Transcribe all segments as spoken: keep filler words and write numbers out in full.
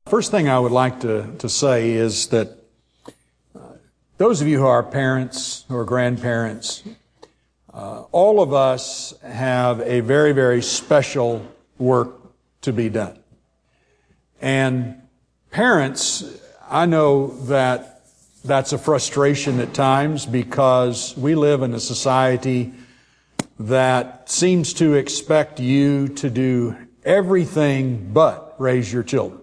First thing I would like to, to say is that uh, those of you who are parents or grandparents, uh, all of us have a very, very special work to be done. And parents, I know that that's a frustration at times because we live in a society that seems to expect you to do everything but raise your children.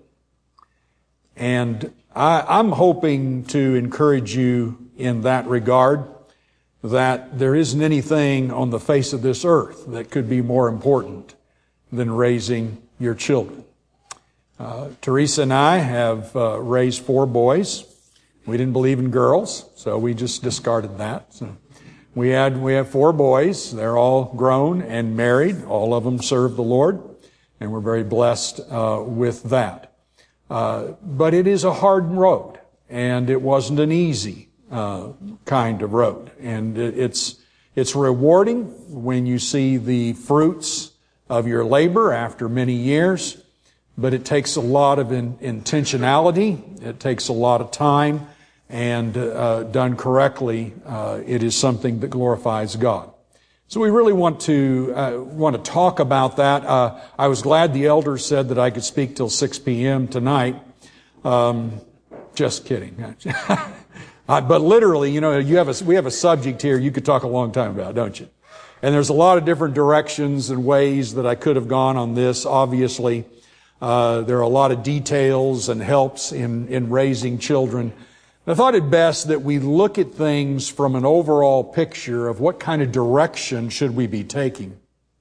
And I, I'm hoping to encourage you in that regard, that there isn't anything on the face of this earth that could be more important than raising your children. Uh, Teresa and I have uh, raised four boys. We didn't believe in girls, so we just discarded that. So we had we have four boys. They're all grown and married. All of them serve the Lord, and we're very blessed uh, with that. Uh, but it is a hard road, and it wasn't an easy uh, kind of road. And it, it's it's rewarding when you see the fruits of your labor after many years, but it takes a lot of in, intentionality. It takes a lot of time, and uh, done correctly, uh, it is something that glorifies God. So we really want to uh, want to talk about that. Uh, I was glad the elders said that I could speak till six p.m. tonight. Um, just kidding. uh, but literally, you know, you have a, we have a subject here you could talk a long time about, don't you? And there's a lot of different directions and ways that I could have gone on this. Obviously, uh, there are a lot of details and helps in, in raising children. I thought it best that we look at things from an overall picture of what kind of direction should we be taking.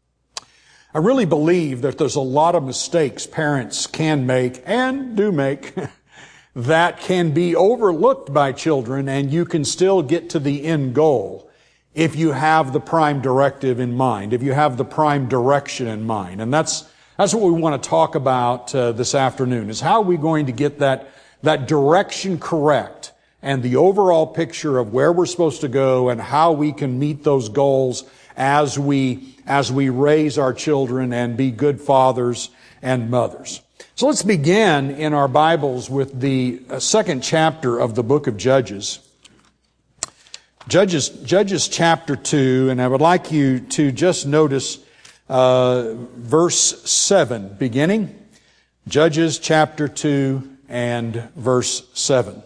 I really believe that there's a lot of mistakes parents can make and do make that can be overlooked by children, and you can still get to the end goal if you have the prime directive in mind, if you have the prime direction in mind. And that's that's what we want to talk about uh, this afternoon, is how are we going to get that that direction correct, and the overall picture of where we're supposed to go and how we can meet those goals as we, as we raise our children and be good fathers and mothers. So let's begin in our Bibles with the second chapter of the book of Judges. Judges, Judges chapter two, and I would like you to just notice uh, verse seven beginning. Judges chapter two and verse seven.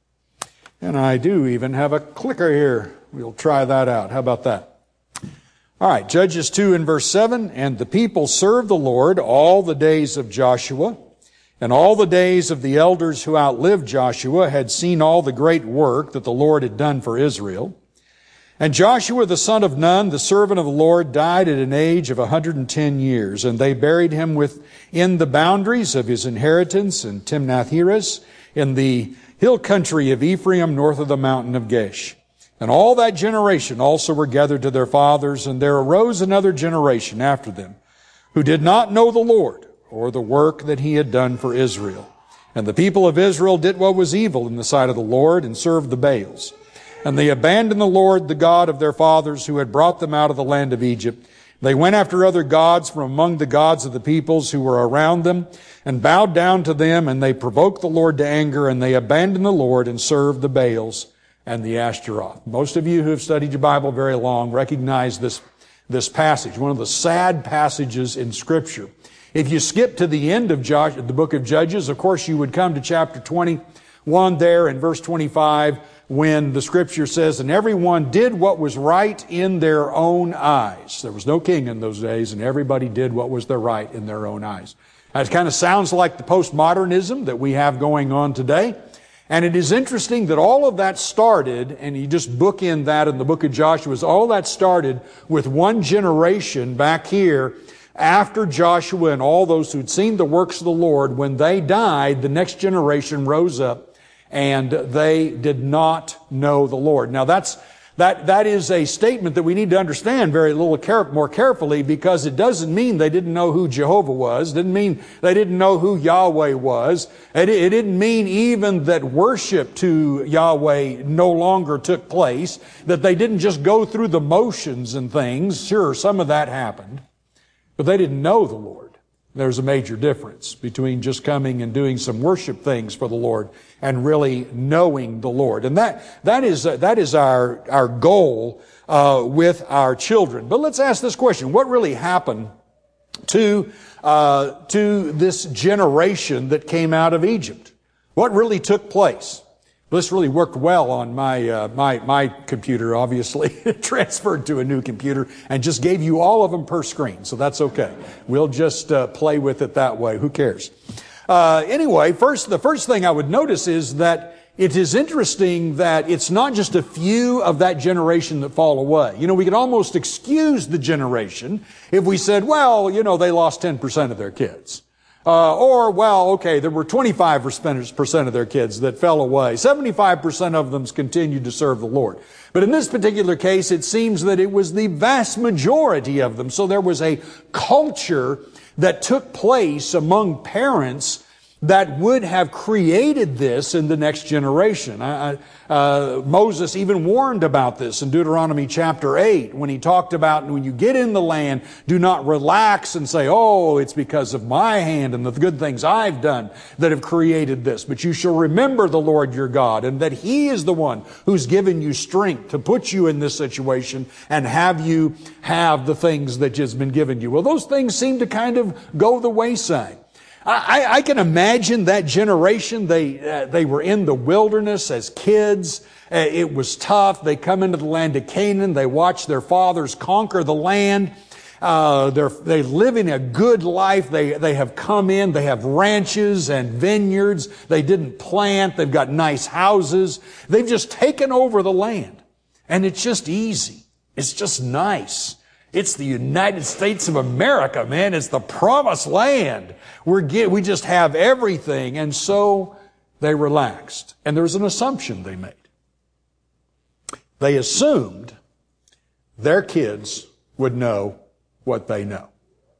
And I do even have a clicker here. We'll try that out. How about that? All right, Judges two and verse seven. And the people served the Lord all the days of Joshua, and all the days of the elders who outlived Joshua had seen all the great work that the Lord had done for Israel. And Joshua the son of Nun, the servant of the Lord, died at an age of one hundred ten years, and they buried him within the boundaries of his inheritance in Timnath-Heres, in the hill country of Ephraim, north of the mountain of Gesh. And all that generation also were gathered to their fathers, and there arose another generation after them, who did not know the Lord, or the work that he had done for Israel. And the people of Israel did what was evil in the sight of the Lord, and served the Baals. And they abandoned the Lord, the God of their fathers, who had brought them out of the land of Egypt. They went after other gods from among the gods of the peoples who were around them, and bowed down to them, and they provoked the Lord to anger, and they abandoned the Lord and served the Baals and the Ashtaroth. Most of you who have studied your Bible very long recognize this, this passage, one of the sad passages in Scripture. If you skip to the end of Josh, the book of Judges, of course you would come to chapter twenty-one there in verse twenty-five, when the Scripture says, and everyone did what was right in their own eyes. There was no king in those days, and everybody did what was their right in their own eyes. That kind of sounds like the postmodernism that we have going on today. And it is interesting that all of that started, and you just bookend that in the book of Joshua, all that started with one generation back here after Joshua and all those who'd seen the works of the Lord. When they died, the next generation rose up, and they did not know the Lord. Now that's That, that is a statement that we need to understand very little care, more carefully, because it doesn't mean they didn't know who Jehovah was. It didn't mean they didn't know who Yahweh was. It, it didn't mean even that worship to Yahweh no longer took place, that they didn't just go through the motions and things. Sure, some of that happened, but they didn't know the Lord. There's a major difference between just coming and doing some worship things for the Lord and really knowing the Lord. And that, that is, uh, that is our, our goal, uh, with our children. But let's ask this question. What really happened to, uh, to this generation that came out of Egypt? What really took place? This really worked well on my, uh, my, my computer, obviously. It transferred to a new computer and just gave you all of them per screen. So that's okay. We'll just, uh, play with it that way. Who cares? Uh, anyway, first, the first thing I would notice is that it is interesting that it's not just a few of that generation that fall away. You know, we could almost excuse the generation if we said, well, you know, they lost ten percent of their kids. Uh, or, well, okay, there were twenty-five percent of their kids that fell away. seventy-five percent of them continued to serve the Lord. But in this particular case, it seems that it was the vast majority of them. So there was a culture that took place among parents that would have created this in the next generation. I, I, uh, Moses even warned about this in Deuteronomy chapter eight when he talked about when you get in the land, do not relax and say, oh, it's because of my hand and the good things I've done that have created this. But you shall remember the Lord your God and that He is the one who's given you strength to put you in this situation and have you have the things that has been given you. Well, those things seem to kind of go the wayside. I, I can imagine that generation. They uh, they were in the wilderness as kids. Uh, it was tough. They come into the land of Canaan. They watch their fathers conquer the land. Uh, they're they living a good life. They they have come in. They have ranches and vineyards. They didn't plant. They've got nice houses. They've just taken over the land, and it's just easy. It's just nice. It's the United States of America, man. It's the promised land. We're get, we just have everything. And so they relaxed. And there was an assumption they made. They assumed their kids would know what they know.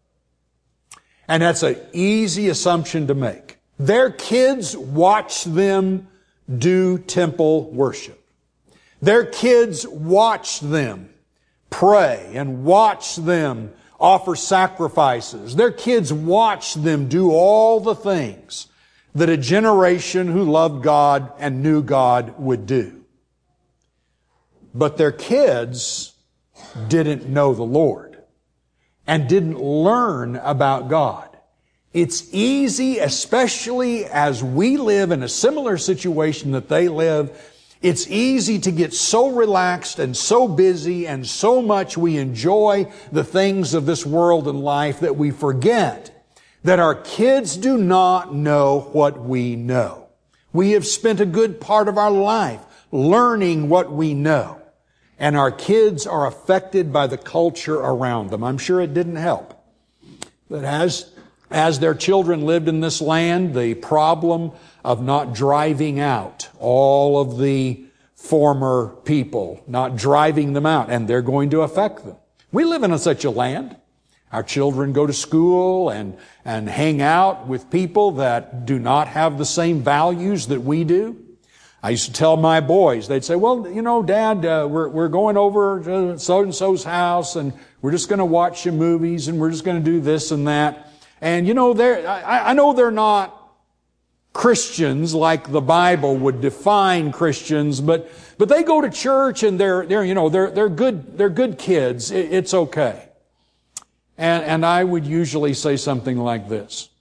And that's an easy assumption to make. Their kids watch them do temple worship. Their kids watch them pray and watch them offer sacrifices. Their kids watch them do all the things that a generation who loved God and knew God would do. But their kids didn't know the Lord and didn't learn about God. It's easy, especially as we live in a similar situation that they live, it's easy to get so relaxed and so busy and so much we enjoy the things of this world and life that we forget that our kids do not know what we know. We have spent a good part of our life learning what we know, and our kids are affected by the culture around them. I'm sure it didn't help that as, as their children lived in this land, the problem of not driving out all of the former people, not driving them out, and they're going to affect them. We live in such a land. Our children go to school and, and hang out with people that do not have the same values that we do. I used to tell my boys, they'd say, well, you know, Dad, uh, we're, we're going over to so-and-so's house and we're just going to watch some movies and we're just going to do this and that. And, you know, they're, I, I know they're not Christians like the Bible would define Christians, but, but they go to church and they're, they're, you know, they're, they're good, they're good kids. It, it's okay. And, and I would usually say something like this.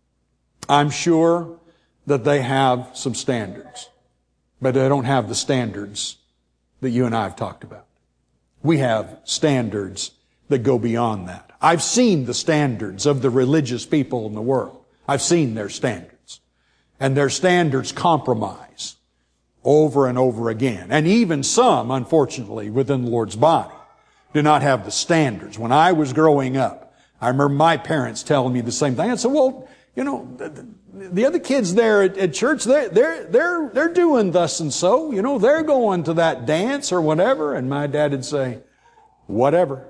I'm sure that they have some standards, but they don't have the standards that you and I have talked about. We have standards that go beyond that. I've seen the standards of the religious people in the world. I've seen their standards. And their standards compromise over and over again. And even some, unfortunately, within the Lord's body do not have the standards. When I was growing up, I remember my parents telling me the same thing. I said, well, you know, the, the other kids there at, at church, they're, they're, they're, they're doing thus and so. You know, they're going to that dance or whatever. And my dad would say, whatever.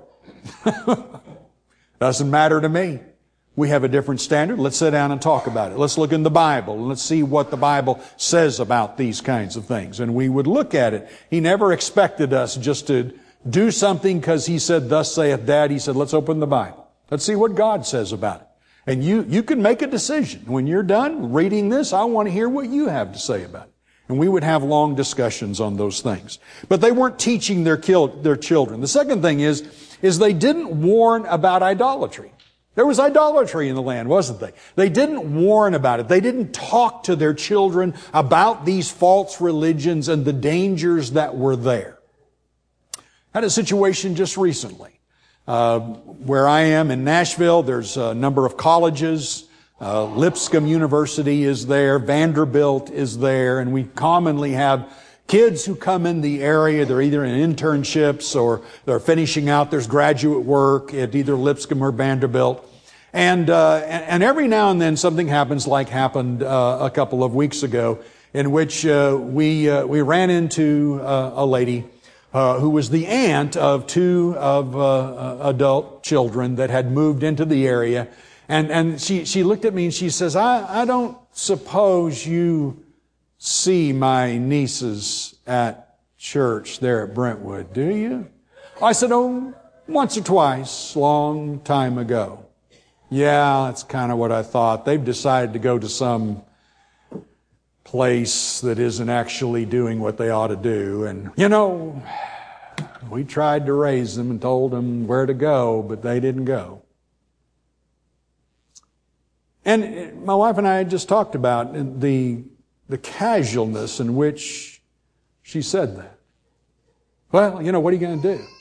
Doesn't matter to me. We have a different standard. Let's sit down and talk about it. Let's look in the Bible and let's see what the Bible says about these kinds of things. And we would look at it. He never expected us just to do something because he said, thus saith Dad. He said, let's open the Bible. Let's see what God says about it. And you, you can make a decision. When you're done reading this, I want to hear what you have to say about it. And we would have long discussions on those things. But they weren't teaching their, kill, their children. The second thing is, is they didn't warn about idolatry. There was idolatry in the land, wasn't they? They didn't warn about it. They didn't talk to their children about these false religions and the dangers that were there. I had a situation just recently. Uh, where I am in Nashville, there's a number of colleges. Uh, Lipscomb University is there. Vanderbilt is there. And we commonly have kids who come in the area. They're either in internships or they're finishing out their graduate work at either Lipscomb or Vanderbilt. And, uh, and, and every now and then something happens like happened uh, a couple of weeks ago in which uh, we, uh, we ran into uh, a lady Uh, who was the aunt of two of uh, adult children that had moved into the area. And, and she, she looked at me and she says, I, I don't suppose you see my nieces at church there at Brentwood, do you? I said, oh, once or twice, long time ago. Yeah, that's kind of what I thought. They've decided to go to some place that isn't actually doing what they ought to do. And, you know, we tried to raise them and told them where to go, but they didn't go. And my wife and I had just talked about the, the casualness in which she said that. Well, you know, what are you going to do?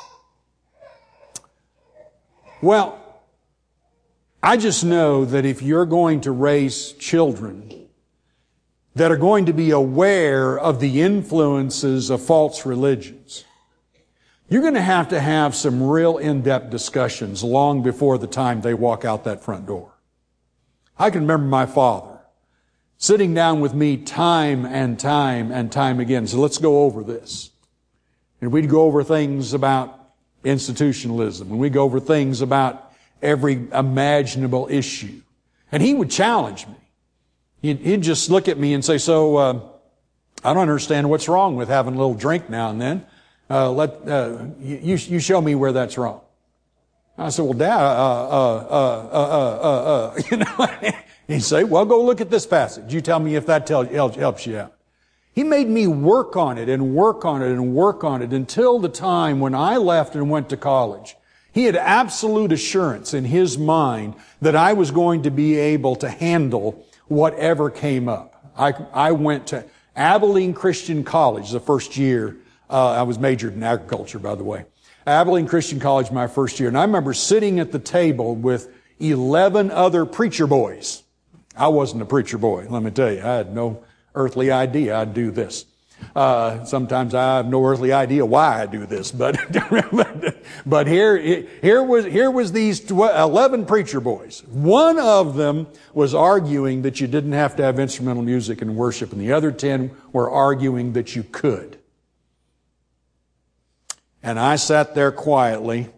Well, I just know that if you're going to raise children that are going to be aware of the influences of false religions, you're going to have to have some real in-depth discussions long before the time they walk out that front door. I can remember my father sitting down with me time and time and time again. So let's go over this. And we'd go over things about institutionalism, and we'd go over things about every imaginable issue. And he would challenge me. He'd, he'd just look at me and say, so, uh, I don't understand what's wrong with having a little drink now and then. Uh, let, uh, you, you show me where that's wrong. I said, well, Dad, uh, uh, uh, uh, uh, uh, you know, he'd say, well, go look at this passage. You tell me if that tell, helps you out. He made me work on it and work on it and work on it until the time when I left and went to college. He had absolute assurance in his mind that I was going to be able to handle whatever came up. I, I went to Abilene Christian College the first year. Uh, I was majored in agriculture, by the way. Abilene Christian College my first year. And I remember sitting at the table with eleven other preacher boys. I wasn't a preacher boy, let me tell you. I had no earthly idea I'd do this. Uh, sometimes I have no earthly idea why I do this, but, but here, here was, here was these eleven preacher boys. One of them was arguing that you didn't have to have instrumental music in worship, and the other ten were arguing that you could. And I sat there quietly,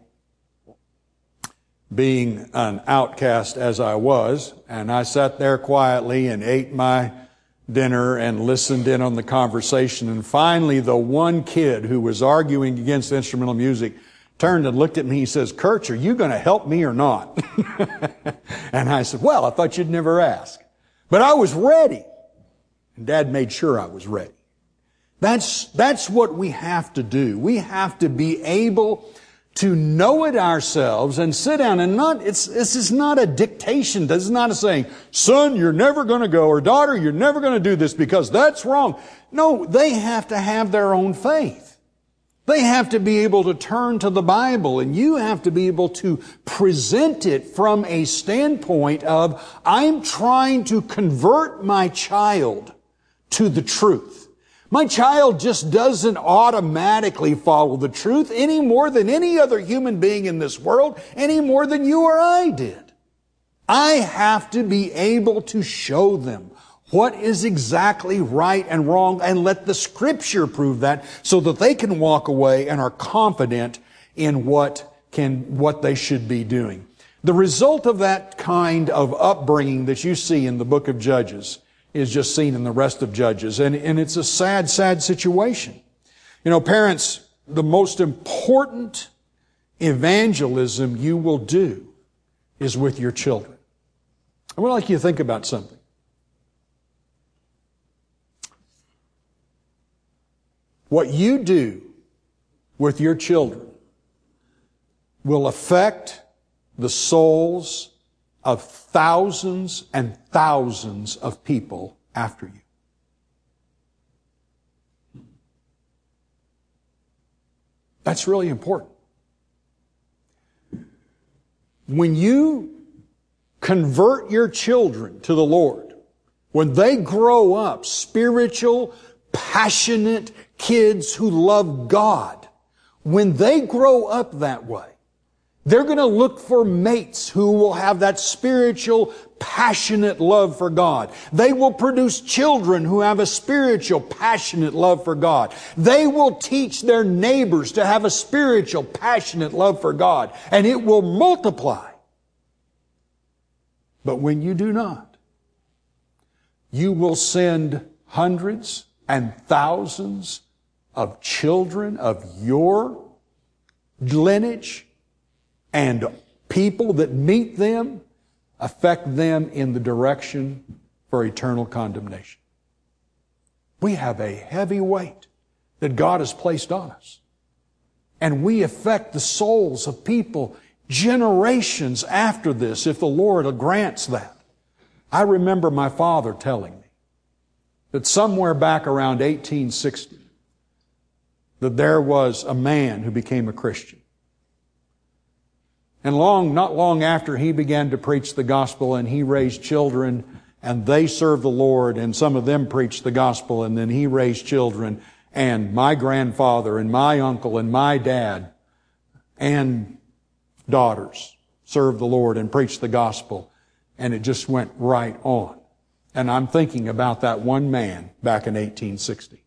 being an outcast as I was, and I sat there quietly and ate my dinner and listened in on the conversation. And finally, the one kid who was arguing against instrumental music turned and looked at me. He says, Kirch, are you going to help me or not? And I said, well, I thought you'd never ask. But I was ready. And Dad made sure I was ready. That's, that's what we have to do. We have to be able to know it ourselves and sit down and not, it's, this is not a dictation. This is not a saying, son, you're never going to go, or daughter, you're never going to do this because that's wrong. No, they have to have their own faith. They have to be able to turn to the Bible, and you have to be able to present it from a standpoint of, I'm trying to convert my child to the truth. My child just doesn't automatically follow the truth any more than any other human being in this world, any more than you or I did. I have to be able to show them what is exactly right and wrong and let the Scripture prove that so that they can walk away and are confident in what can, what they should be doing. The result of that kind of upbringing that you see in the book of Judges is just seen in the rest of Judges. And, and it's a sad, sad situation. You know, parents, the most important evangelism you will do is with your children. I would like you to think about something. What you do with your children will affect the souls of thousands and thousands of people after you. That's really important. When you convert your children to the Lord, when they grow up spiritual, passionate kids who love God, when they grow up that way, they're going to look for mates who will have that spiritual, passionate love for God. They will produce children who have a spiritual, passionate love for God. They will teach their neighbors to have a spiritual, passionate love for God. And it will multiply. But when you do not, you will send hundreds and thousands of children of your lineage and people that meet them, affect them in the direction for eternal condemnation. We have a heavy weight that God has placed on us. And we affect the souls of people generations after this, if the Lord grants that. I remember my father telling me that somewhere back around eighteen sixty, that there was a man who became a Christian. And long, not long after, he began to preach the gospel, and he raised children, and they served the Lord, and some of them preached the gospel, and then he raised children, and my grandfather, and my uncle, and my dad, and daughters served the Lord and preached the gospel, and it just went right on. And I'm thinking about that one man back in eighteen sixty.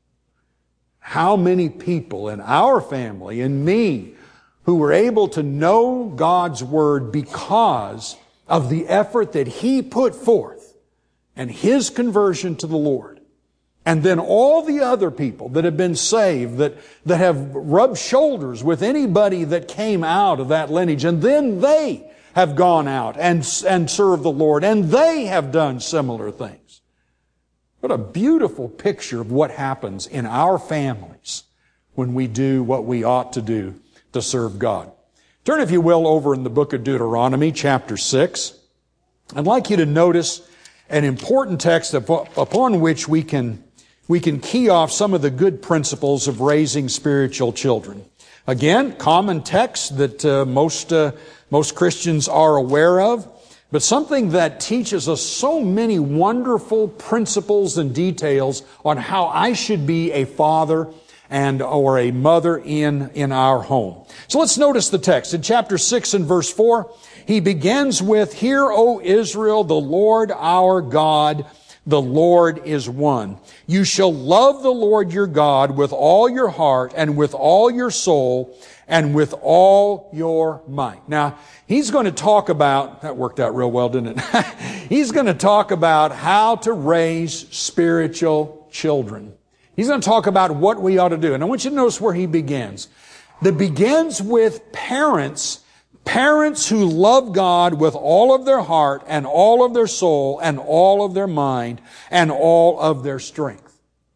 How many people in our family, and me, who were able to know God's Word because of the effort that he put forth and his conversion to the Lord. And then all the other people that have been saved, that, that have rubbed shoulders with anybody that came out of that lineage. And then they have gone out and, and served the Lord. And they have done similar things. What a beautiful picture of what happens in our families when we do what we ought to do to serve God. Turn, if you will, over in the book of Deuteronomy, chapter six. I'd like you to notice an important text upon which we can, we can key off some of the good principles of raising spiritual children. Again, common text that uh, most, uh, most Christians are aware of, but something that teaches us so many wonderful principles and details on how I should be a father and or a mother in, in our home. So let's notice the text. In chapter six and verse four, he begins with, "Hear, O Israel, the Lord our God, the Lord is one. You shall love the Lord your God with all your heart and with all your soul and with all your might." Now, he's going to talk about, that worked out real well, didn't it? He's going to talk about how to raise spiritual children. He's going to talk about what we ought to do. And I want you to notice where he begins. That begins with parents, parents who love God with all of their heart and all of their soul and all of their mind and all of their strength.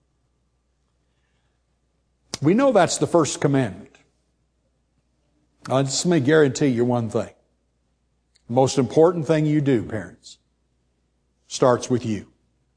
We know that's the first commandment. Now, let me guarantee you one thing. The most important thing you do, parents, starts with you.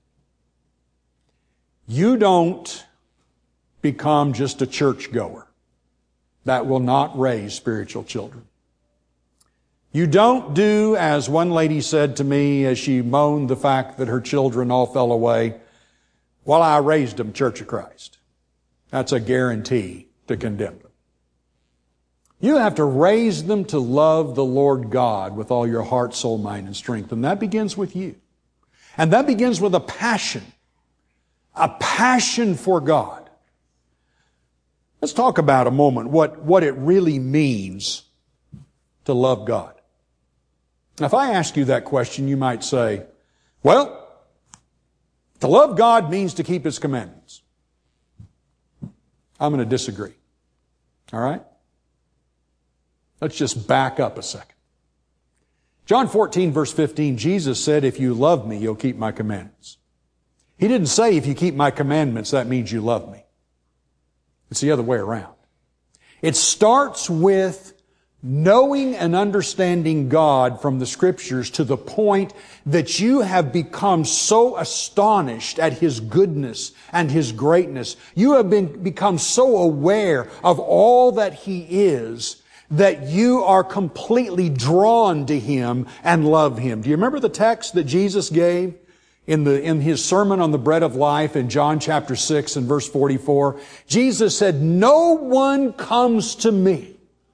You don't become just a churchgoer. That will not raise spiritual children. You don't do, as one lady said to me as she moaned the fact that her children all fell away, "Well, I raised them Church of Christ." That's a guarantee to condemn them. You have to raise them to love the Lord God with all your heart, soul, mind, and strength. And that begins with you. And that begins with a passion. A passion for God. Let's talk about a moment what, what it really means to love God. Now, if I ask you that question, you might say, well, to love God means to keep His commandments. I'm going to disagree. All right? Let's just back up a second. John fourteen, verse fifteen, Jesus said, if you love me, you'll keep my commandments. He didn't say, if you keep my commandments, that means you love me. It's the other way around. It starts with knowing and understanding God from the Scriptures to the point that you have become so astonished at His goodness and His greatness. You have been, become so aware of all that He is that you are completely drawn to Him and love Him. Do you remember the text that Jesus gave in the, in His Sermon on the Bread of Life in John chapter six and verse forty-four? Jesus said, no one comes to me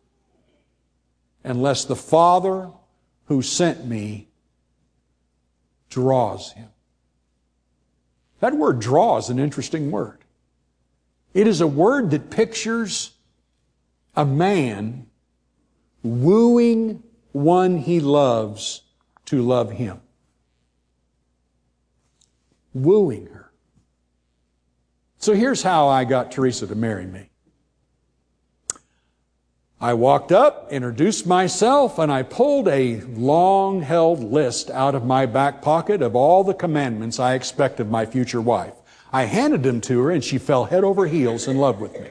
unless the Father who sent me draws him. That word draw is an interesting word. It is a word that pictures a man wooing one he loves to love him. Wooing her. So here's how I got Teresa to marry me. I walked up, introduced myself, and I pulled a long-held list out of my back pocket of all the commandments I expect of my future wife. I handed them to her, and she fell head over heels in love with me.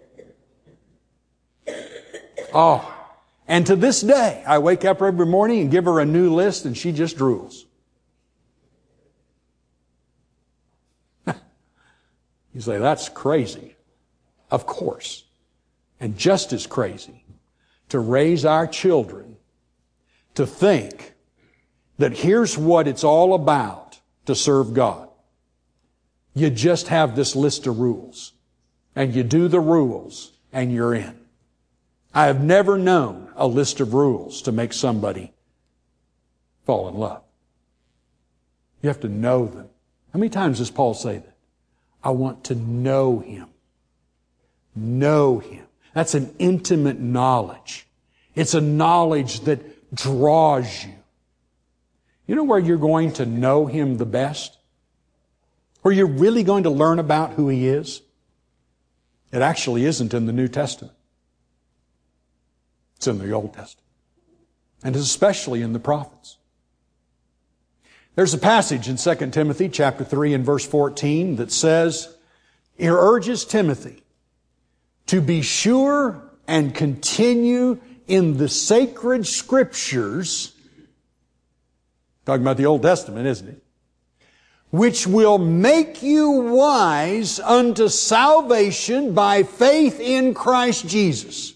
Oh, and to this day, I wake up every morning and give her a new list, and she just drools. You say, that's crazy. Of course. And just as crazy to raise our children to think that here's what it's all about to serve God. You just have this list of rules, and you do the rules, and you're in. I have never known a list of rules to make somebody fall in love. You have to know them. How many times does Paul say that? I want to know Him. Know Him. That's an intimate knowledge. It's a knowledge that draws you. You know where you're going to know Him the best? Where you're really going to learn about who He is? It actually isn't in the New Testament. It's in the Old Testament. And especially in the prophets. There's a passage in Second Timothy chapter three and verse fourteen that says, it urges Timothy to be sure and continue in the sacred Scriptures, talking about the Old Testament, isn't it? Which will make you wise unto salvation by faith in Christ Jesus.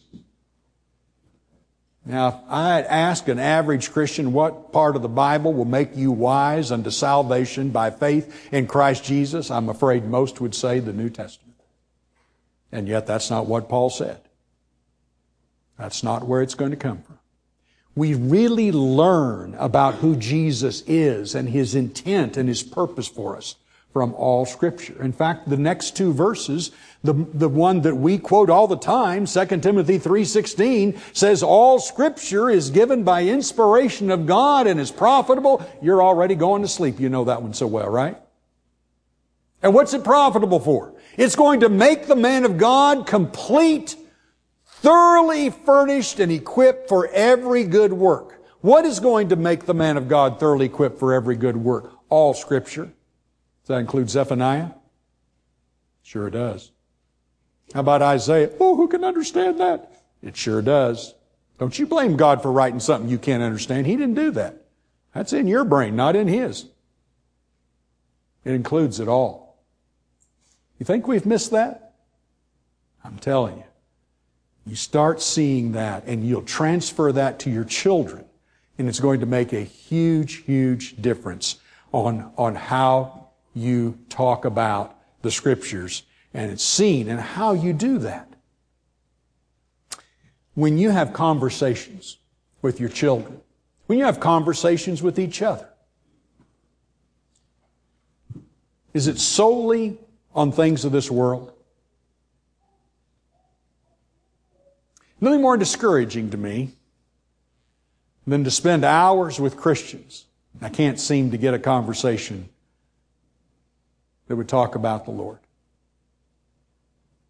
Now, if I'd ask an average Christian what part of the Bible will make you wise unto salvation by faith in Christ Jesus, I'm afraid most would say the New Testament. And yet that's not what Paul said. That's not where it's going to come from. We really learn about who Jesus is and His intent and His purpose for us from all Scripture. In fact, the next two verses, the, the one that we quote all the time, Second Timothy three sixteen, says all Scripture is given by inspiration of God and is profitable. You're already going to sleep. You know that one so well, right? And what's it profitable for? It's going to make the man of God complete, thoroughly furnished and equipped for every good work. What is going to make the man of God thoroughly equipped for every good work? All Scripture. Does that include Zephaniah? Sure does. How about Isaiah? Oh, who can understand that? It sure does. Don't you blame God for writing something you can't understand. He didn't do that. That's in your brain, not in His. It includes it all. You think we've missed that? I'm telling you. You start seeing that and you'll transfer that to your children, and it's going to make a huge, huge difference on, on how you talk about the Scriptures, and it's seen in how you do that. When you have conversations with your children, when you have conversations with each other, is it solely on things of this world? Nothing more discouraging to me than to spend hours with Christians. I can't seem to get a conversation that would talk about the Lord.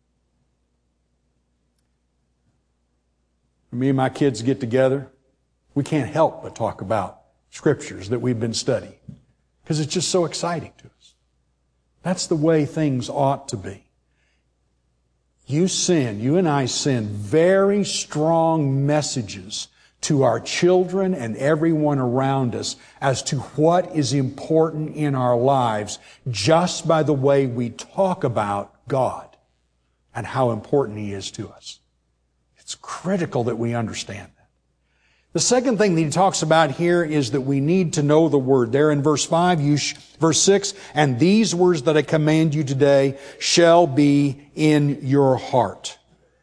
When me and my kids get together, we can't help but talk about scriptures that we've been studying because it's just so exciting to us. That's the way things ought to be. You send, you and I send very strong messages to our children and everyone around us as to what is important in our lives just by the way we talk about God and how important He is to us. It's critical that we understand that. The second thing that he talks about here is that we need to know the Word. There in verse five, you sh- verse six, and these words that I command you today shall be in your heart.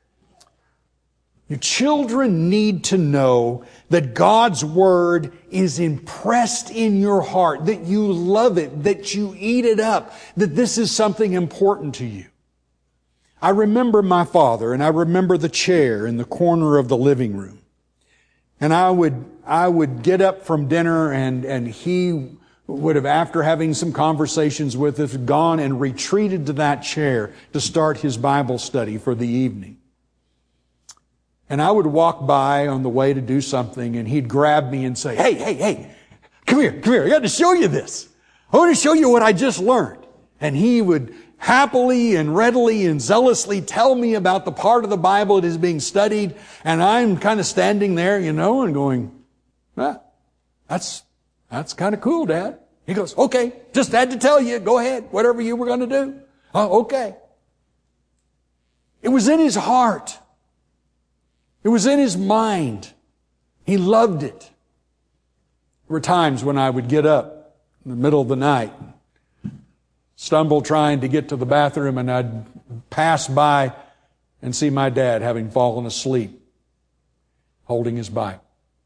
Your children need to know that God's Word is impressed in your heart, that you love it, that you eat it up, that this is something important to you. I remember my father, and I remember the chair in the corner of the living room. And I would, I would get up from dinner and, and he would have, after having some conversations with us, gone and retreated to that chair to start his Bible study for the evening. And I would walk by on the way to do something and he'd grab me and say, hey, hey, hey, come here, come here. I got to show you this. I want to show you what I just learned. And he would happily and readily and zealously tell me about the part of the Bible that is being studied. And I'm kind of standing there, you know, and going, ah, that's, that's kind of cool, Dad. He goes, okay, just had to tell you, go ahead, whatever you were going to do. Oh, okay. It was in his heart. It was in his mind. He loved it. There were times when I would get up in the middle of the night, stumble trying to get to the bathroom, and I'd pass by and see my dad having fallen asleep, holding his Bible.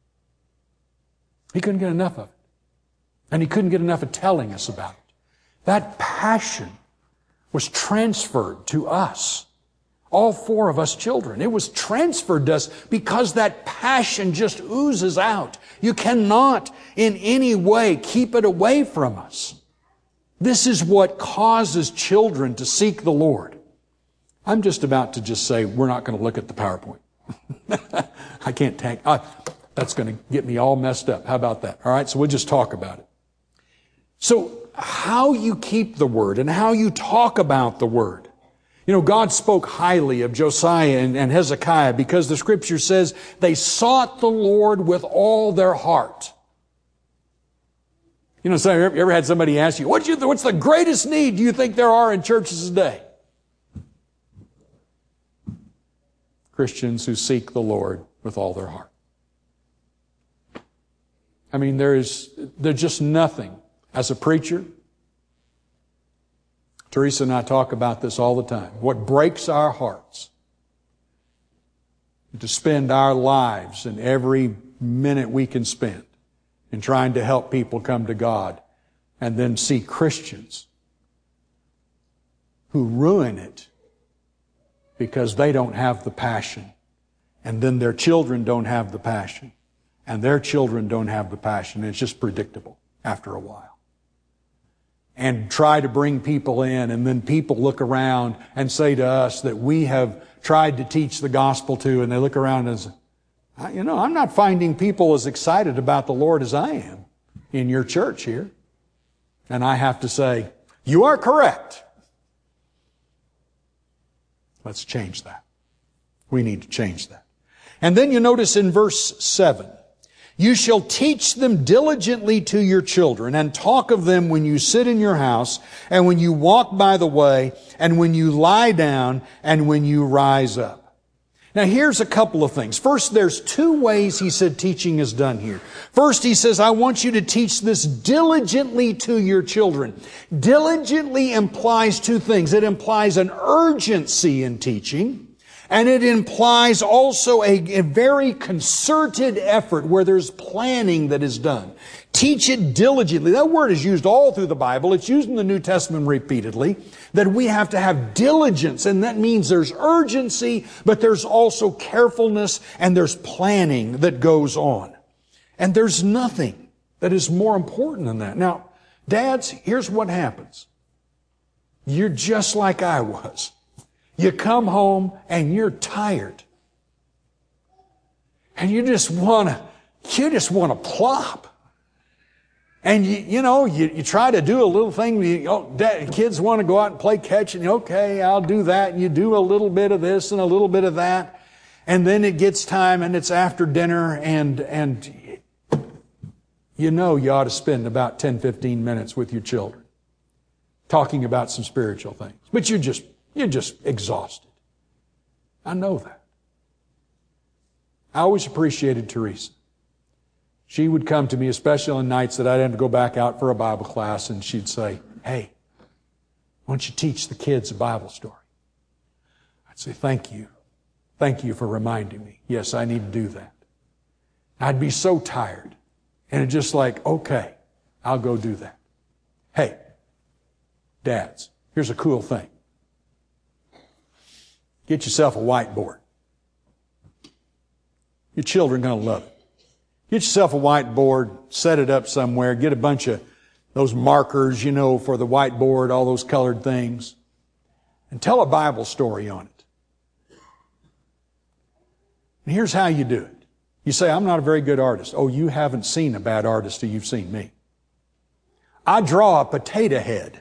He couldn't get enough of it. And he couldn't get enough of telling us about it. That passion was transferred to us, all four of us children. It was transferred to us because that passion just oozes out. You cannot in any way keep it away from us. This is what causes children to seek the Lord. I'm just about to just say, we're not going to look at the PowerPoint. I can't take, uh, that's going to get me all messed up. How about that? All right, so we'll just talk about it. So how you keep the Word and how you talk about the Word. You know, God spoke highly of Josiah and, and Hezekiah because the Scripture says they sought the Lord with all their heart. You know, so you ever had somebody ask you, what you, what's the greatest need do you think there are in churches today? Christians who seek the Lord with all their heart. I mean, there is, there's just nothing. As a preacher, Teresa and I talk about this all the time. What breaks our hearts to spend our lives and every minute we can spend in trying to help people come to God, and then see Christians who ruin it because they don't have the passion, and then their children don't have the passion, and their children don't have the passion, and it's just predictable after a while. And try to bring people in, and then people look around and say to us that we have tried to teach the gospel to, and they look around and say, you know, I'm not finding people as excited about the Lord as I am in your church here. And I have to say, you are correct. Let's change that. We need to change that. And then you notice in verse seven, you shall teach them diligently to your children and talk of them when you sit in your house and when you walk by the way and when you lie down and when you rise up. Now here's a couple of things. First, there's two ways he said teaching is done here. First, he says, I want you to teach this diligently to your children. Diligently implies two things. It implies an urgency in teaching, and it implies also a, a very concerted effort where there's planning that is done. Teach it diligently. That word is used all through the Bible. It's used in the New Testament repeatedly, that we have to have diligence, and that means there's urgency, but there's also carefulness and there's planning that goes on. And there's nothing that is more important than that. Now, dads, here's what happens. You're just like I was. You come home and you're tired. And you just want to you just want to plop. And you, you know, you, you try to do a little thing. You, oh, dad, kids want to go out and play catch, and okay, I'll do that. And you do a little bit of this and a little bit of that. And then it gets time and it's after dinner, and, and you know you ought to spend about ten, fifteen minutes with your children talking about some spiritual things. But you're just, you're just exhausted. I know that. I always appreciated Teresa. She would come to me, especially on nights that I'd have to go back out for a Bible class, and she'd say, hey, why don't you teach the kids a Bible story? I'd say, thank you. Thank you for reminding me. Yes, I need to do that. I'd be so tired. And it's just like, okay, I'll go do that. Hey, dads, here's a cool thing. Get yourself a whiteboard. Your children are going to love it. Get yourself a whiteboard, set it up somewhere, get a bunch of those markers, you know, for the whiteboard, all those colored things, and tell a Bible story on it. And here's how you do it. You say, I'm not a very good artist. Oh, you haven't seen a bad artist till you've seen me. I draw a potato head.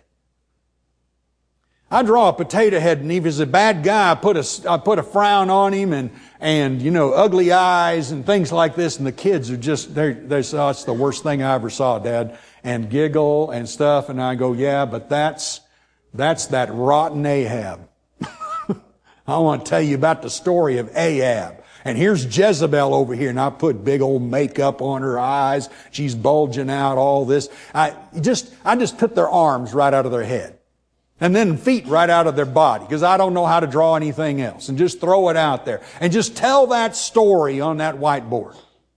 I draw a potato head, and if he's a bad guy, I put a, I put a frown on him and, and, you know, ugly eyes and things like this, and the kids are just, they're, they say, oh, it's the worst thing I ever saw, Dad, and giggle and stuff, and I go, yeah, but that's, that's that rotten Ahab. I want to tell you about the story of Ahab. And here's Jezebel over here, and I put big old makeup on her eyes. She's bulging out, all this. I just, I just put their arms right out of their head. And then feet right out of their body, because I don't know how to draw anything else. And just throw it out there. And just tell that story on that whiteboard.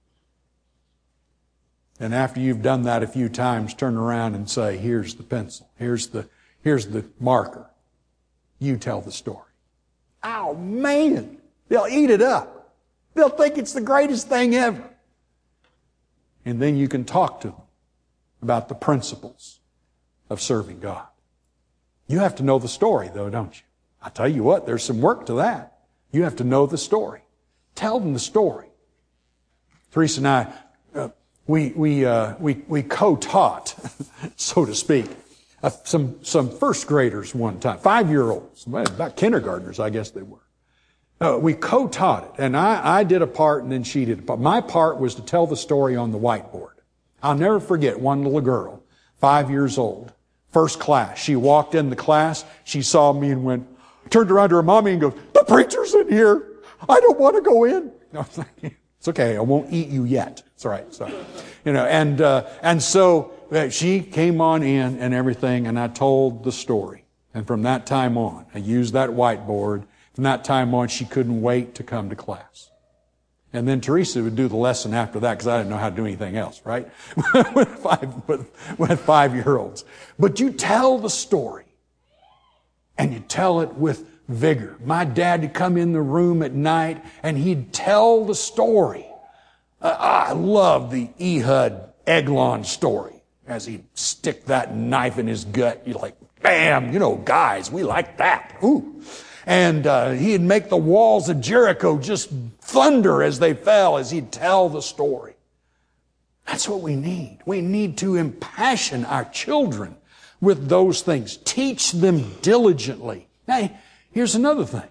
And after you've done that a few times, turn around and say, here's the pencil. Here's the, here's the marker. You tell the story. Oh, man. They'll eat it up. They'll think it's the greatest thing ever. And then you can talk to them about the principles of serving God. You have to know the story, though, don't you? I tell you what, there's some work to that. You have to know the story. Tell them the story. Teresa and I, uh, we we uh, we we co-taught, so to speak, uh, some some first graders one time, five-year-olds, about kindergartners, I guess they were. Uh, we co-taught it, and I I did a part, and then she did a part. My part was to tell the story on the whiteboard. I'll never forget one little girl, five years old. First class. She walked in the class. She saw me and went, turned around to her mommy and goes, the preacher's in here. I don't want to go in. I was like, it's okay. I won't eat you yet. It's all right. So, you know, and, uh, and so uh, she came on in and everything, and I told the story. And from that time on, I used that whiteboard. From that time on, she couldn't wait to come to class. And then Teresa would do the lesson after that, because I didn't know how to do anything else, right? with, five, with, with five-year-olds. But you tell the story, and you tell it with vigor. My dad would come in the room at night, and he'd tell the story. Uh, I love the Ehud Eglon story, as he'd stick that knife in his gut. You're like, bam, you know, guys, we like that. Ooh. And uh, he'd make the walls of Jericho just thunder as they fell, as he'd tell the story. That's what we need. We need to impassion our children with those things. Teach them diligently. Now, here's another thing.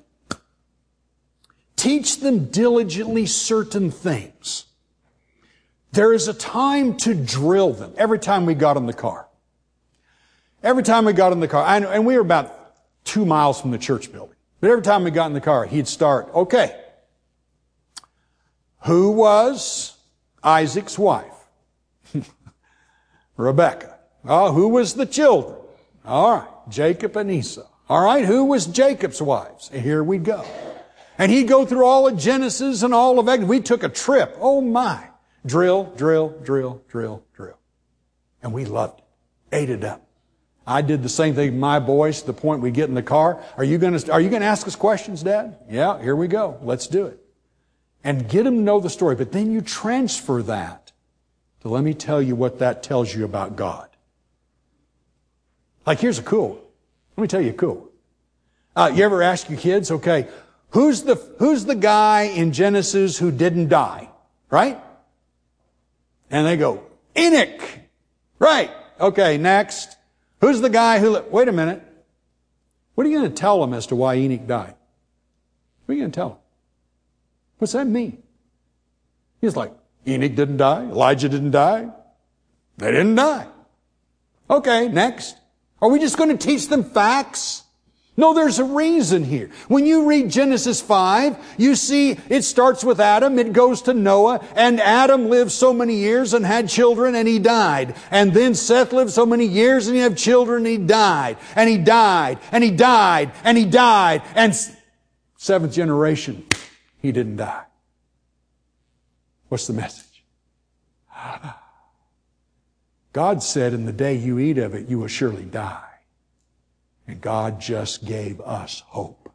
Teach them diligently certain things. There is a time to drill them. Every time we got in the car. Every time we got in the car. I know, and we were about two miles from the church building. But every time we got in the car, he'd start, okay, who was Isaac's wife? Rebekah. Oh, who was the children? All right, Jacob and Esau. All right, who was Jacob's wives? And here we go. And he'd go through all of Genesis and all of Exodus. We took a trip. Oh my. Drill, drill, drill, drill, drill. And we loved it. Ate it up. I did the same thing with my boys to the point we get in the car. Are you going to, are you going to ask us questions, Dad? Yeah, here we go. Let's do it. And get them to know the story. But then you transfer that to, let me tell you what that tells you about God. Like, here's a cool one. Let me tell you a cool one. Uh, you ever ask your kids, okay, who's the, who's the guy in Genesis who didn't die? Right? And they go, Enoch! Right. Okay, next. Who's the guy who... Li- Wait a minute. What are you going to tell them as to why Enoch died? What are you going to tell them? What's that mean? He's like, Enoch didn't die. Elijah didn't die. They didn't die. Okay, next. Are we just going to teach them facts? No, there's a reason here. When you read Genesis five, you see it starts with Adam, it goes to Noah, and Adam lived so many years and had children and he died. And then Seth lived so many years and he had children and he died. And he died, and he died, and he died. And seventh generation, he didn't die. What's the message? God said, in the day you eat of it, you will surely die. And God just gave us hope.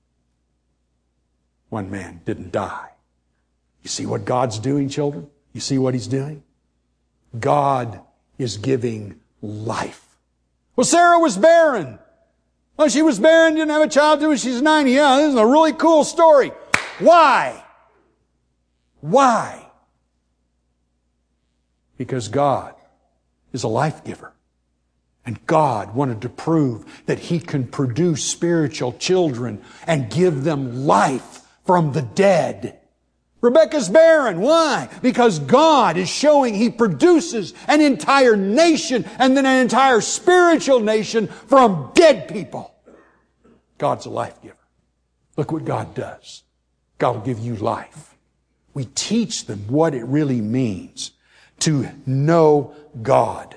One man didn't die. You see what God's doing, children? You see what He's doing? God is giving life. Well, Sarah was barren. Well, she was barren, didn't have a child till she's ninety. Yeah, this is a really cool story. Why? Why? Because God is a life giver. And God wanted to prove that He can produce spiritual children and give them life from the dead. Rebekah's barren. Why? Because God is showing He produces an entire nation and then an entire spiritual nation from dead people. God's a life giver. Look what God does. God will give you life. We teach them what it really means to know God.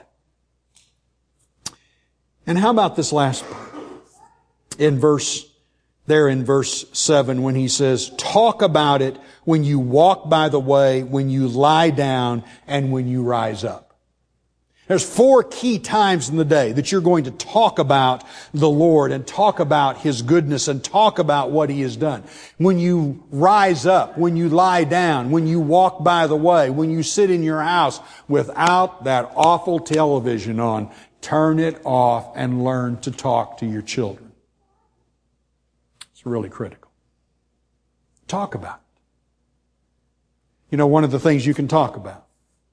And how about this last part? In verse, there in verse seven, when he says, talk about it when you walk by the way, when you lie down, and when you rise up. There's four key times in the day that you're going to talk about the Lord and talk about His goodness and talk about what He has done. When you rise up, when you lie down, when you walk by the way, when you sit in your house without that awful television on, turn it off and learn to talk to your children. It's really critical. Talk about it. You know, one of the things you can talk about.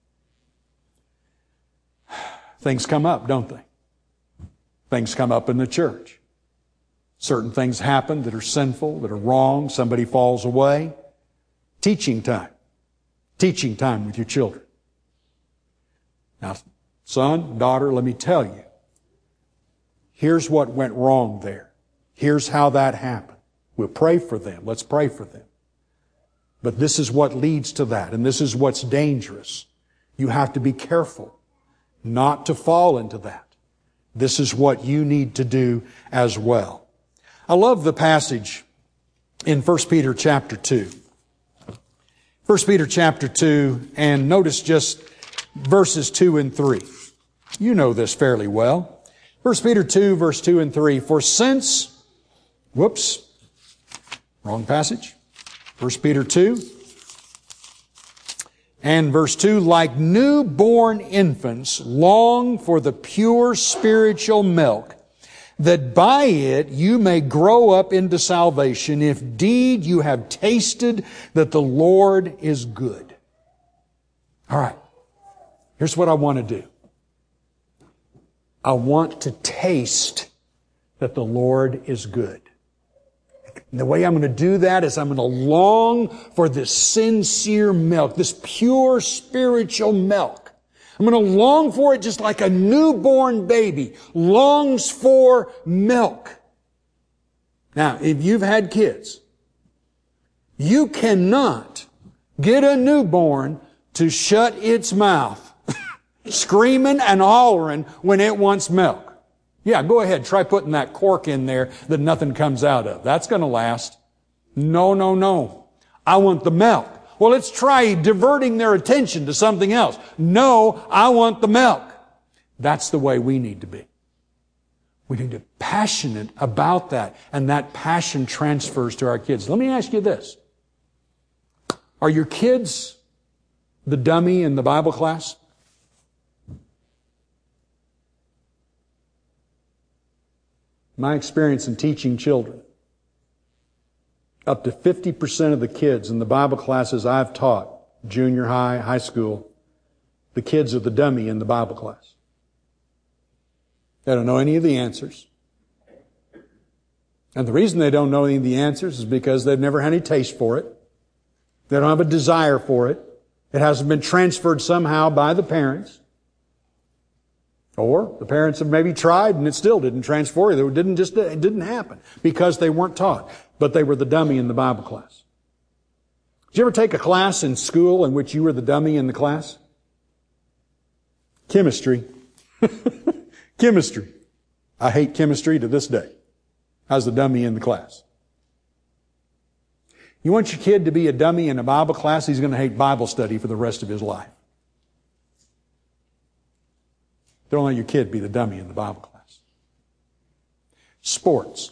Things come up, don't they? Things come up in the church. Certain things happen that are sinful, that are wrong. Somebody falls away. Teaching time. Teaching time with your children. Now, son, daughter, let me tell you. Here's what went wrong there. Here's how that happened. We'll pray for them. Let's pray for them. But this is what leads to that, and this is what's dangerous. You have to be careful not to fall into that. This is what you need to do as well. I love the passage in First Peter chapter two. First Peter chapter two, and notice just verses two and three. You know this fairly well. First Peter two, verse two and three. For since, whoops, wrong passage. First Peter two and verse two, like newborn infants, long for the pure spiritual milk, that by it you may grow up into salvation, if indeed you have tasted that the Lord is good. All right. Here's what I want to do. I want to taste that the Lord is good. And the way I'm going to do that is I'm going to long for this sincere milk, this pure spiritual milk. I'm going to long for it just like a newborn baby longs for milk. Now, if you've had kids, you cannot get a newborn to shut its mouth screaming and hollering when it wants milk. Yeah, go ahead. Try putting that cork in there that nothing comes out of. That's going to last. No, no, no. I want the milk. Well, let's try diverting their attention to something else. No, I want the milk. That's the way we need to be. We need to be passionate about that, and that passion transfers to our kids. Let me ask you this. Are your kids the dummy in the Bible class? My experience in teaching children, up to fifty percent of the kids in the Bible classes I've taught, junior high, high school, the kids are the dummy in the Bible class. They don't know any of the answers. And the reason they don't know any of the answers is because they've never had any taste for it. They don't have a desire for it. It hasn't been transferred somehow by the parents. Or the parents have maybe tried and it still didn't transfer. It didn't just, it didn't happen because they weren't taught. But they were the dummy in the Bible class. Did you ever take a class in school in which you were the dummy in the class? Chemistry. Chemistry. I hate chemistry to this day. I was the dummy in the class. You want your kid to be a dummy in a Bible class, he's going to hate Bible study for the rest of his life. Don't let your kid be the dummy in the Bible class. Sports.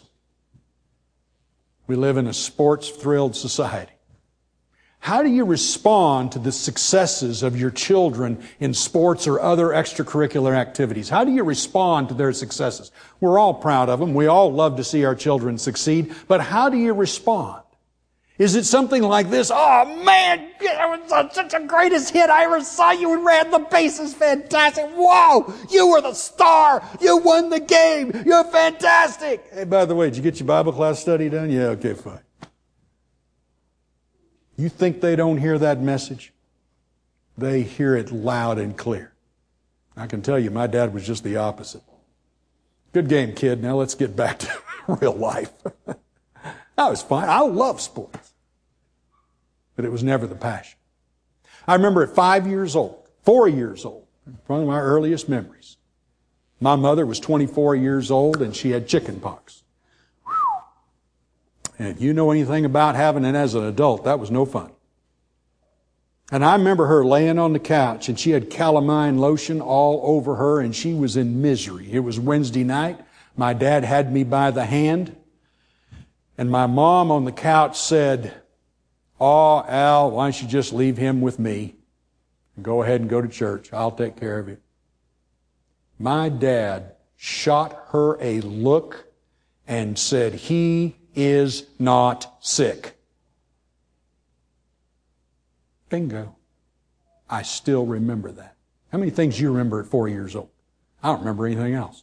We live in a sports-thrilled society. How do you respond to the successes of your children in sports or other extracurricular activities? How do you respond to their successes? We're all proud of them. We all love to see our children succeed. But how do you respond? Is it something like this? Oh, man, that was such the greatest hit I ever saw. You ran the bases fantastic. Whoa, you were the star. You won the game. You're fantastic. Hey, by the way, did you get your Bible class study done? Yeah, okay, fine. You think they don't hear that message? They hear it loud and clear. I can tell you, my dad was just the opposite. Good game, kid. Now let's get back to real life. That was fine. I love sports. But it was never the passion. I remember at five years old, four years old, one of my earliest memories. My mother was twenty-four years old and she had chicken pox. And if you know anything about having it as an adult, that was no fun. And I remember her laying on the couch and she had calamine lotion all over her and she was in misery. It was Wednesday night. My dad had me by the hand. And my mom on the couch said, "Oh, Al, why don't you just leave him with me? Go ahead and go to church. I'll take care of you." My dad shot her a look and said, "He is not sick." Bingo. I still remember that. How many things do you remember at four years old? I don't remember anything else.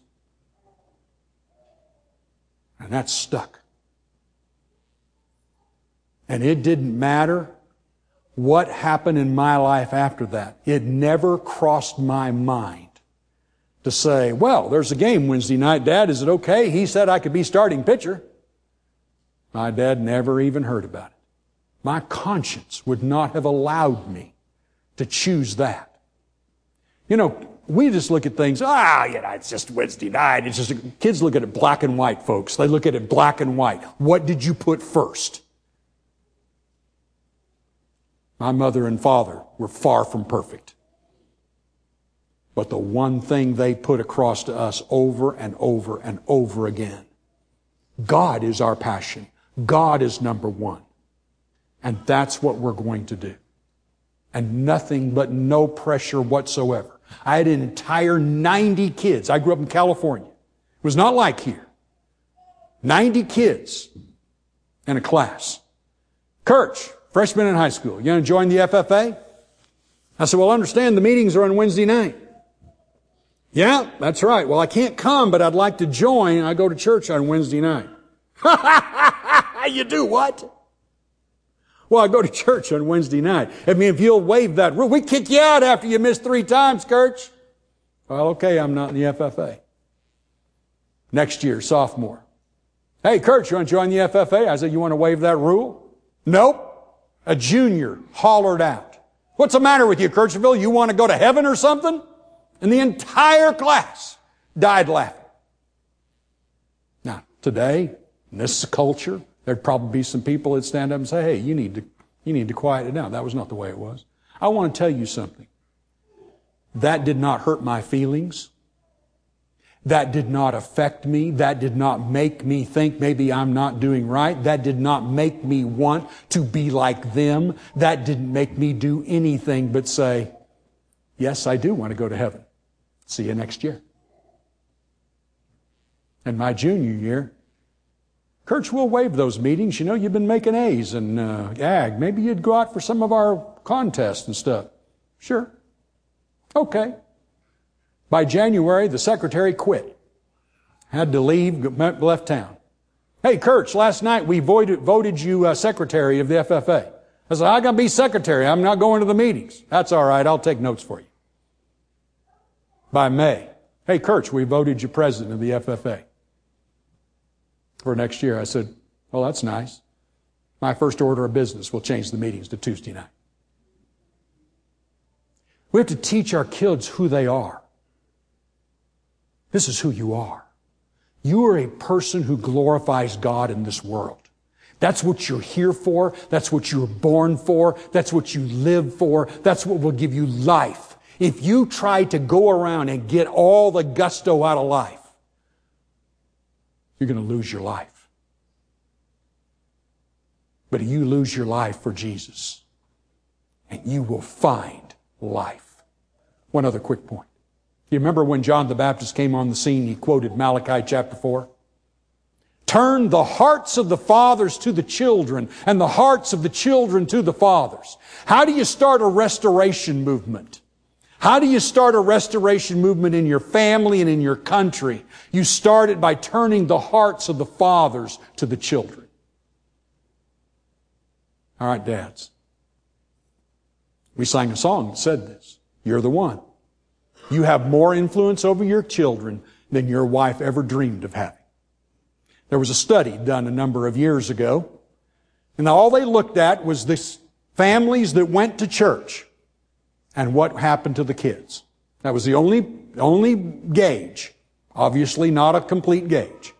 And that stuck. And it didn't matter what happened in my life after that. It never crossed my mind to say, well, there's a game Wednesday night, Dad. Is it okay? He said I could be starting pitcher. My dad never even heard about it. My conscience would not have allowed me to choose that. You know, we just look at things, ah, you know, it's just Wednesday night. It's just, kids look at it black and white, folks. They look at it black and white. What did you put first? My mother and father were far from perfect. But the one thing they put across to us over and over and over again, God is our passion. God is number one. And that's what we're going to do. And nothing but no pressure whatsoever. I had an entire ninety kids. I grew up in California. It was not like here. ninety kids in a class. Kirch, freshman in high school, you want to join the F F A? I said, well, understand the meetings are on Wednesday night. Yeah, that's right. Well, I can't come, but I'd like to join. I go to church on Wednesday night. You do what? Well, I go to church on Wednesday night. I mean, if you'll waive that rule, we kick you out after you miss three times, Kirch. Well, okay, I'm not in the F F A. Next year, sophomore. Hey, Kirch, you want to join the F F A? I said, you want to waive that rule? Nope. A junior hollered out, what's the matter with you, Kirchville? You want to go to heaven or something? And the entire class died laughing. Now, today, in this culture, there'd probably be some people that stand up and say, hey, you need to, you need to quiet it down. That was not the way it was. I want to tell you something. That did not hurt my feelings. That did not affect me. That did not make me think maybe I'm not doing right. That did not make me want to be like them. That didn't make me do anything but say, yes, I do want to go to heaven. See you next year. And my junior year, Kirch, we'll waive those meetings. You know, you've been making A's and uh, ag. Maybe you'd go out for some of our contests and stuff. Sure. Okay. By January, the secretary quit. Had to leave, left town. Hey, Kirch, last night we voted, voted you uh, secretary of the F F A. I said, I'm going to be secretary. I'm not going to the meetings. That's all right. I'll take notes for you. By May, hey, Kirch, we voted you president of the F F A for next year. I said, well, that's nice. My first order of business will change the meetings to Tuesday night. We have to teach our kids who they are. This is who you are. You are a person who glorifies God in this world. That's what you're here for. That's what you were born for. That's what you live for. That's what will give you life. If you try to go around and get all the gusto out of life, you're going to lose your life. But if you lose your life for Jesus, and you will find life. One other quick point. You remember when John the Baptist came on the scene, he quoted Malachi chapter four? Turn the hearts of the fathers to the children and the hearts of the children to the fathers. How do you start a restoration movement? How do you start a restoration movement in your family and in your country? You start it by turning the hearts of the fathers to the children. All right, dads. We sang a song that said this. You're the one. You have more influence over your children than your wife ever dreamed of having. There was a study done a number of years ago, and all they looked at was the families that went to church and what happened to the kids. That was the only, only gauge. Obviously not a complete gauge.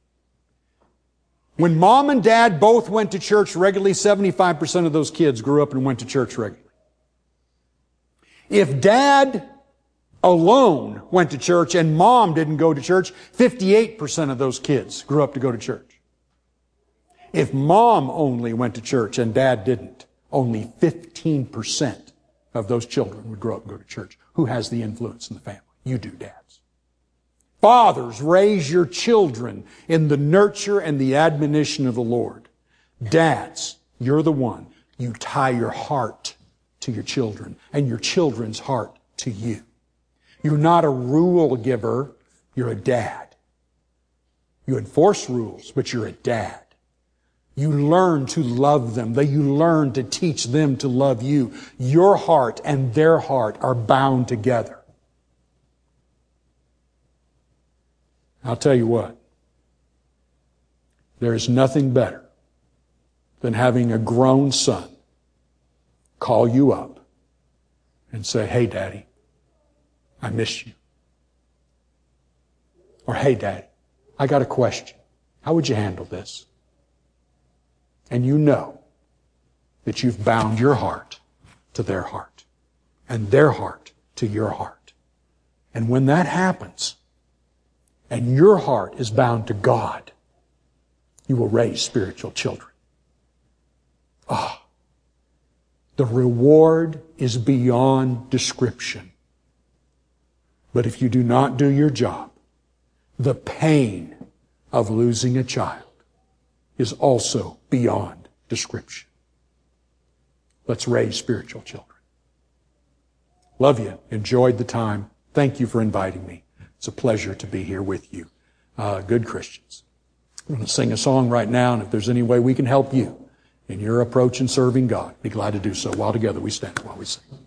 When mom and dad both went to church regularly, seventy-five percent of those kids grew up and went to church regularly. If dad alone went to church and mom didn't go to church, fifty-eight percent of those kids grew up to go to church. If mom only went to church and dad didn't, only fifteen percent of those children would grow up and go to church. Who has the influence in the family? You do, dads. Fathers, raise your children in the nurture and the admonition of the Lord. Dads, you're the one. You tie your heart to your children and your children's heart to you. You're not a rule giver, you're a dad. You enforce rules, but you're a dad. You learn to love them. You learn to teach them to love you. Your heart and their heart are bound together. I'll tell you what. There is nothing better than having a grown son call you up and say, hey, Daddy, I miss you. Or, hey, Daddy, I got a question. How would you handle this? And you know that you've bound your heart to their heart and their heart to your heart. And when that happens and your heart is bound to God, you will raise spiritual children. Ah, the reward is beyond description. But if you do not do your job, the pain of losing a child is also beyond description. Let's raise spiritual children. Love you. Enjoyed the time. Thank you for inviting me. It's a pleasure to be here with you. Uh, good Christians. I'm going to sing a song right now, and if there's any way we can help you in your approach in serving God, be glad to do so. While together we stand while we sing.